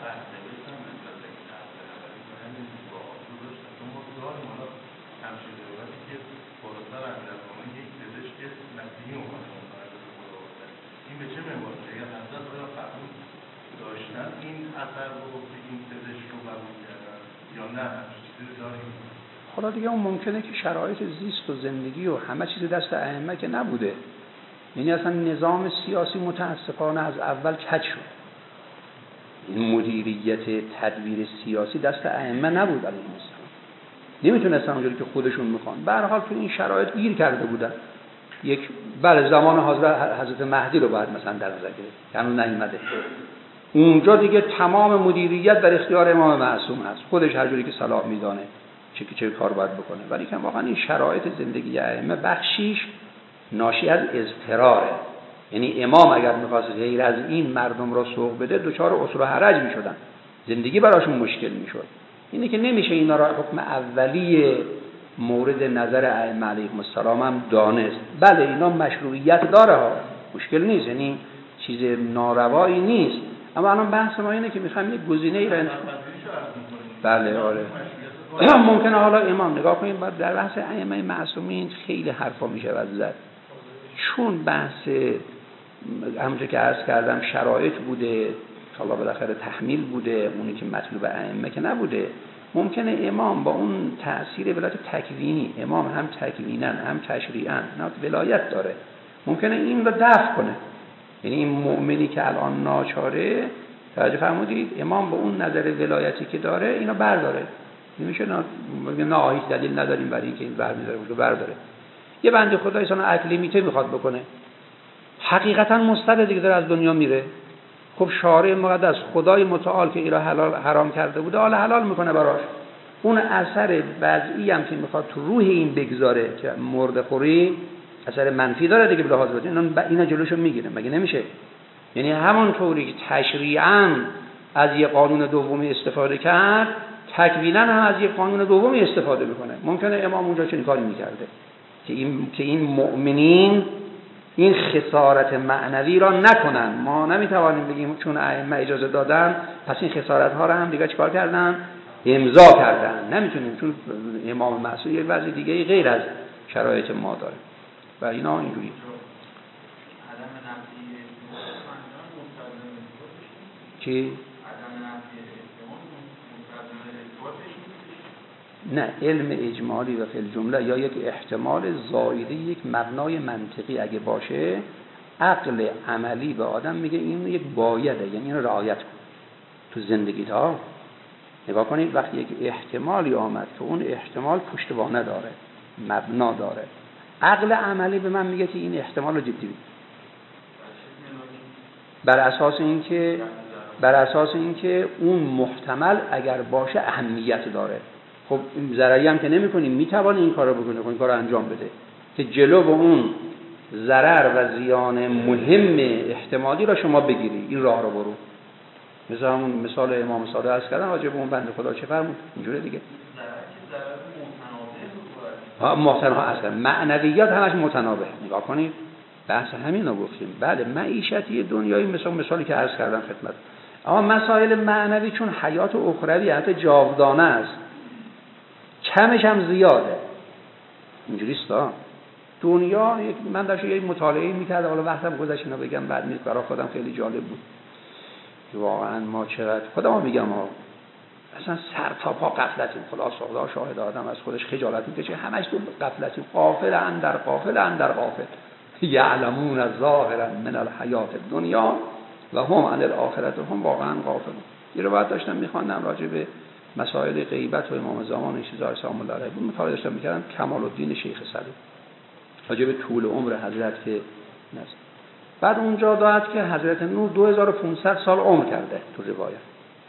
حالا دیگه اون ممکنه که شرایط زیست و زندگی و همه چیز دست ائمه که نبوده. یعنی اصلا نظام سیاسی متاسفانه از اول کج شد. این مدیریت تدبیر سیاسی دست ائمه نبود علیهم السلام. نمیتونستن اونجوری که خودشون میخوان. به هر حال تو این شرایط گیر کرده بودن. یک بله زمان حضرت مهدی رو باید مثلا در نظر گرفت که هنوز نیامده. اونجا دیگه تمام مدیریت در اختیار امام معصوم هست. خودش هر جوری که صلاح میدانه چه کار باید بکنه. ولی که واقعا این شرایط زندگی ائمه بخشیش ناشی از اضطراره. یعنی امام اگر می‌خواست غیر از این مردم را سوق بده دچار عسر و حرج می‌شدن، زندگی براشون مشکل می‌شد. اینه که نمیشه اینا را حکم اولی مورد نظر ائمه علیهم السلام هم دانست. بله اینا مشروعیت داره ها، مشکل نیست، یعنی چیز ناروایی نیست. اما الان بحث ما اینه که می‌خوایم یک گزینه‌ای را بله آره ممکنه حالا امام نگاه کنیم بعد در بحث ائمه معصومین خیلی حرفا میشه زد، چون بحث همونجوری که عرض کردم شرایط بوده، حالا بالاخره تحمیل بوده، اونی که مطلوب ائمه که نبوده. ممکنه امام با اون تأثیر ولایت تکوینی، امام هم تکوینن هم تشریعن، نه ولایت داره، ممکنه این رو دفع کنه. یعنی این مؤمنی که الان ناچاره، توجه فرمودید، امام با اون نظر ولایتی که داره اینو برداره. نمیشه نه هیچ دلیل نداریم برای اینکه این برمی‌داره اونجا برداره. یه بنده خدای سن عقلی میته میخواد بکنه، حقیقتا مستبد دیگه داره از دنیا میره. خب شارع مقدس خدای متعال که اینا حلال حرام کرده بوده حالا حلال میکنه براش. اون اثر وضعی هم که میخواد تو روح این بگذاره که مرده خوری اثر منفی داره دیگه، به لحاظ بدین اینا جلوشو میگیره. مگه نمیشه؟ یعنی همون طوری که تشریعاً از یه قانون دومی استفاده کرد، تکویناً هم از یه قانون دومی استفاده میکنه. ممکنه امام اونجا چنین کاری میکرده که این مؤمنین این خسارت معنوی را نکنن. ما نمیتوانیم بگیم چون ائمه اجازه دادن پس این خسارت ها را هم دیگه چیکار کردن؟ امضا کردن. نمیتونیم، چون امام معصوم یک وضع دیگه غیر از شرایط ما داره و اینا اینجوری. چی؟ نه علم اجمالی و فی الجمله یا یک احتمال زائده، یک مبنای منطقی اگه باشه، عقل عملی به آدم میگه این یک بایده، یعنی اینو رعایت کن تو زندگی تا. نگاه کنید وقتی یک احتمالی آمد که اون احتمال پشتوانه داره، مبنا داره، عقل عملی به من میگه که این احتمال رو جدی بگیر. بر اساس اینکه اون محتمل اگر باشه اهمیت داره. خب این ضرری هم که نمی‌کنی، میتوانی این کارو بکنی، این کارو انجام بده که جلو به اون ضرر و زیان مهم احتمالی را شما بگیری، این راه رو برو. مثل همون مثال امام صادق عرض کردن راجع به اون بنده خدا چه فرمود اینجوری دیگه. متناقض اصلا معنویات همش متناقض. نگاه کنید بحث همین رو گفتیم. بله معیشتی دنیایی مثالی که عرض کردم خدمت، اما مسائل معنوی چون حیات اخروی حتی جاودانه است، کمش هم زیاده. اینجوری است دنیا. من داشتم یه مطالعه می‌کردم، حالا وقتم گذشت اینو بگم بعد نیست، برای خودم خیلی جالب بود که واقعا ما چقدر خودم میگم اصلا سر تا پا غفلتیم. خدا شاهد آدم از خودش خجالت میکشه، همش تو غفلتیم، غافل اندر غافل یعلمون ظاهرا من الحیات الدنیا و هم عن الاخره هم واقعا غافلون. یه روایت داشتم میخواندم راجع به مسائل غیبت و امام زمان چیزا سلام الله علیه بود، مطالعه داشتم میکردم کمال الدین شیخ صدوق راجع به طول عمر حضرت که نزد. بعد اونجا داد که حضرت نور 2500 سال عمر کرده تو روایت.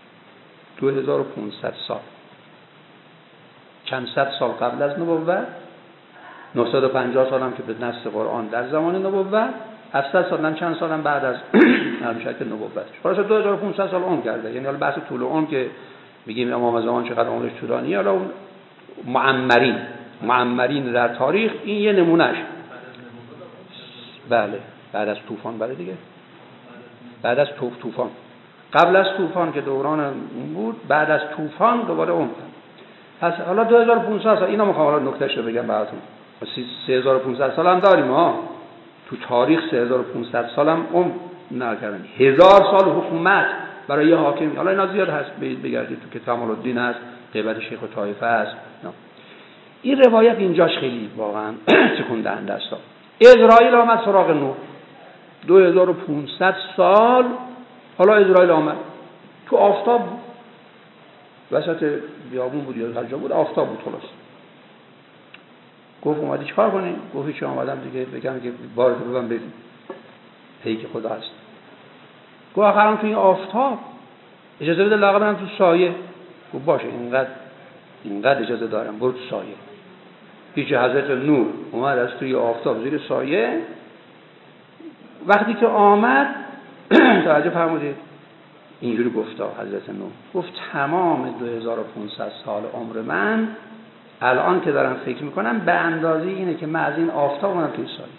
2500 سال، چند صد سال قبل از نبوت، 950 سال هم که به نص قرآن در زمان نبوت، 700 سال هم چند سال هم بعد از شکل نبوت. خلاص 2500 سال عمر کرده. یعنی حالا بحث طول عمر که میگیم امام زمان چقدر عمرش طولانیه، حالا اون معمرین در تاریخ این یه نمونهش. بله بعد از طوفان، بله دیگه بعد از طوفان، قبل از طوفان که دوران اون بود، بعد از طوفان دوباره عمر. پس حالا 2500 سال، اینا میخوام حالا نکتهش رو بگم براتون. 3500 سال هم داریم تو تاریخ 3500 سال هم عمر نکردن. 1000 سال حکومت برای یه حاکم. حالا اینا زیاد هست، بگردید تو کتاب کمال الدین هست، غیبت شیخ طایفه هست. این روایت اینجاش خیلی واقعا تکون دهنده است. اسرائیل آمد سراغ نوح 2500 سال. حالا اسرائیل آمد تو آفتاب بود، وسط بیابون بود یا هر جا بود، آفتاب بود. خلاص گفت اومدی چیکار کنی؟ گفت چه اومدم دیگه بگم که بارت رو بگم ببین پیک خدا هست. گفت آخرام تو این آفتاب اجازه بده لااقل برم تو سایه. گفت باشه اینقدر اجازه دارم، برو تو سایه. پیش حضرت نور اومد از توی آفتاب زیر سایه. وقتی که آمد توجه فرمودید اینجوری گفت حضرت نور، گفت تمام 2500 سال عمر من الان که دارم فکر میکنم به اندازه اینه که من از این آفتاب اومدم توی سایه.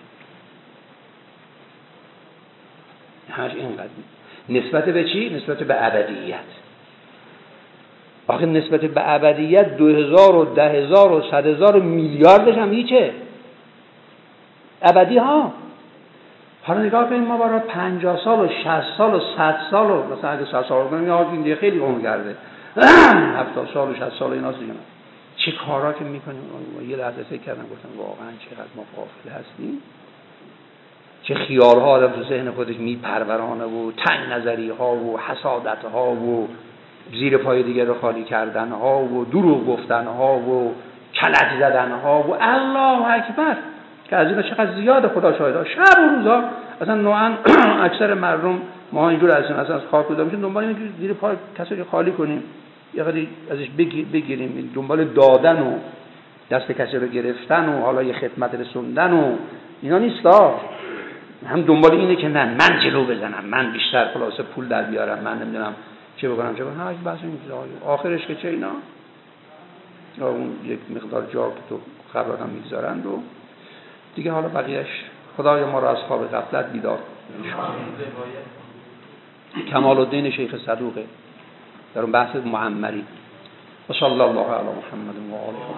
همش اینقدر. نسبت به چی؟ نسبت به ابدیت. آخه نسبت به ابدیت 2000 و 10000 و 100000 میلیاردش هم هیچه. ابدی ها. حالا نگاه کنیم ما برای 50 سال و 60 سال و 100 سال و مثلا اگه 100 سال بگیم یا این دیگه خیلی عمر کرده 70 سال و 60 سال اینا دیگه چه کارا که میکنیم. یه لحظه فکر کردم گفتم واقعا چقدر ما غافل هستیم، چه خیال‌ها آدم تو ذهن خودش میپرورانه و تنگ نظری ها و حسادت ها و زیر پای دیگه رو خالی کردن ها و دروغ گفتن ها و کلک زدن ها و الله اکبر که از اینا چقدر زیاد خدا شاهده. شب و روزا اصلا نوعا اکثر مردم ما اینجور هستیم، اصلا از خاک بوده میشیم دنبال اینکه زیر پای کسی رو خالی کنیم، یه قدری ازش بگیریم، دنبال دادن و دست کسی رو گرفتن و حالا یه خدمت رسوندن و اینا نیستا. هم دنبال اینه که نه من جلو بزنم، من بیشتر خلاصه پول در بیارم، من نمیدونم چه بکنم همش بحث این آخرش که چه اینا اون یک مقدار جا که تو خبرات هم میگذارند و دیگه حالا بقیهش خدای ما را از خواب غفلت بیدار کمال الدین شیخ صدوقه در اون بحث معمری. و صلی الله علی محمد و آله